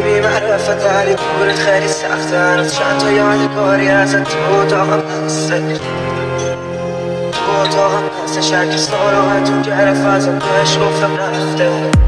بی معرفت ولی دورت خیلی سخته. هنوز چند تا یادگاری ازت تو اتاقم هسته، تو اتاقم هسته. شک سراغتون گرفت ازم بهش گفتم رفته.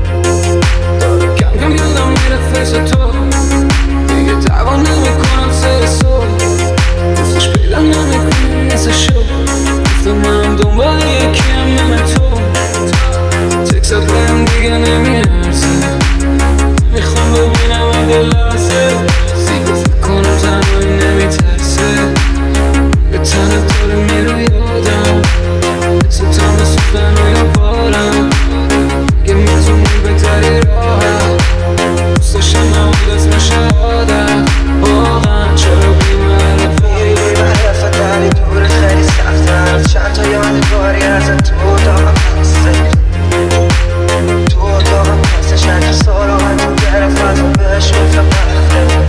کم کم یادم میره فیس تو، دیگه دعوا نمیکنم سر صبح. گفتش پیدا نمیکنی مثل شو، گفتم منم دنبال یکیم نمه تو. تکسات بهم دیگه نمیرسه، میخوام ببینم اگه لحظه زیبا فکر کنم تنهایی نمیترسه. به تنت داره میره یادم، مثل تام سوختن و یا بارم. اگه میتونی بهتری راحت دوست داشتم نبود اسم شهادت. واقعا چرا بی‌معرفت ولی دورت خیلی سخته. هنوز چند تا یادگاری ازت تو اتاقم هسته، تو اتاقم هسته. شک سراغتون گرفت ازم بهش گفتم رفته.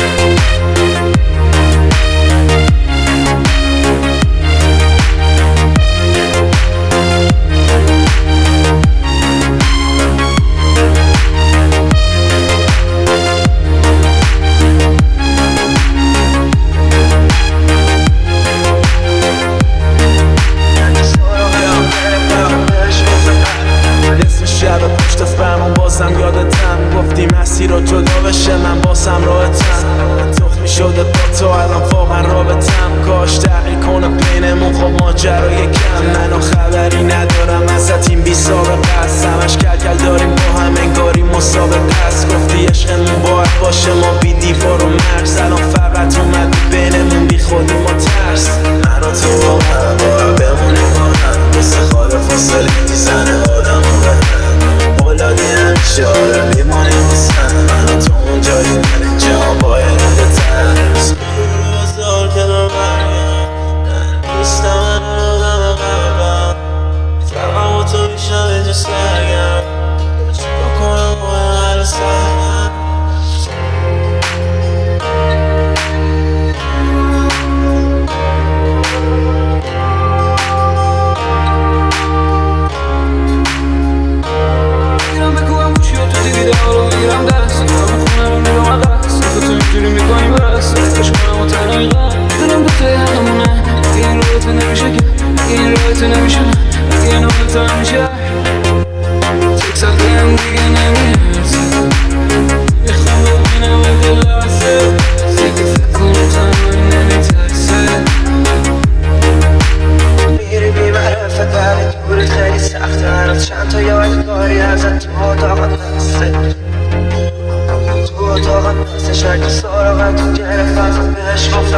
بازم یادتم گفتی مسیر رو جدا بشه، من بازم راحتم. تخمی شده با تو الان واقعا رابطم. کاش تغییر کنه بینمون خب ماجرای کم. منو خبری ندارم ازت این بی سابقه است، همش کلکل داریم با هم انگاری مسابقه است. گفتی عشقمون باید باشه ما بی دیوار و مرز، الان فقط اومدی بینمون بی خودی ما ترس. من و تو واقعا باید بمونیم با هم، مثل خال فاصله میزنه آدمو به هم. اولادی همیشه آره میمونیم واسن، من و تو اون جایی نریم جهان باید ترس. بزار کنار برگم نیستم، من آدم قلبم فقط با تو میشم اینجا سرگم. چیکار کنم باید هر سرگم. دیدارو میگیرم دست، دارم خونه رو میرم عقص. تو اینجوری میکنی بس، کاش کنم و تنهایی قد. دلم دو تایی همونه، اگه این روی تو نمیشه که، اگه این روی تو نمیشه، اگه این روی تو نمیشه. تکسات بهم دیگه نمیرسه، میخوام ببینم اگه لحظه دیگه فکر کنم تنهایی نمیترسه. میری بی معرفت ولی دورت خیلی سخته. هنوز چند تا یادگاری ازت تو اتاقم هسته، تو اتاقم هسته. شک سراغتون گرفت ازم بهش گفتم